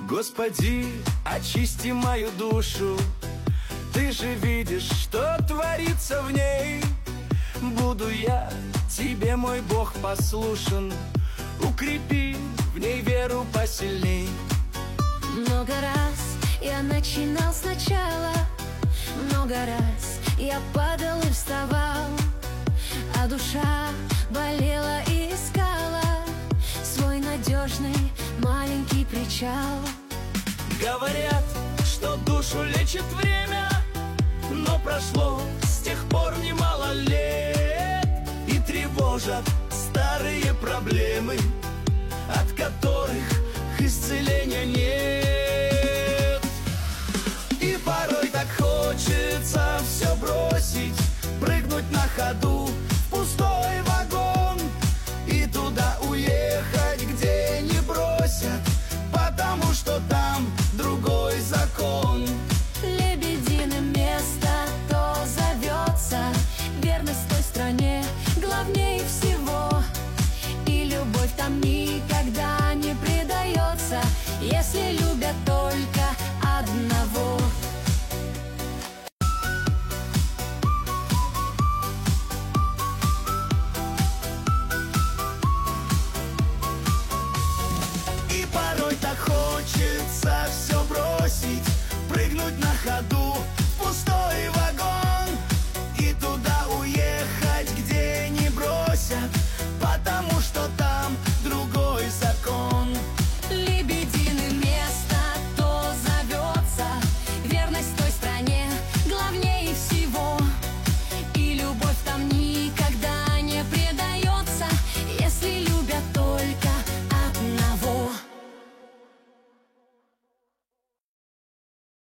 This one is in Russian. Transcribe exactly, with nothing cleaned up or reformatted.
Господи, очисти мою душу. Ты же видишь, что творится в ней. Буду я тебе, мой Бог, послушен. Укрепи в ней веру посильней. Много раз я начинал сначала, много раз я падал и вставал, а душа болела и искала свой надежный маленький причал. Говорят, что душу лечит время, но прошло с тех пор немало лет, и тревожат старые проблемы, от которых исцеления нет. И порой так хочется все бросить, прыгнуть на ходу в пустой воздух,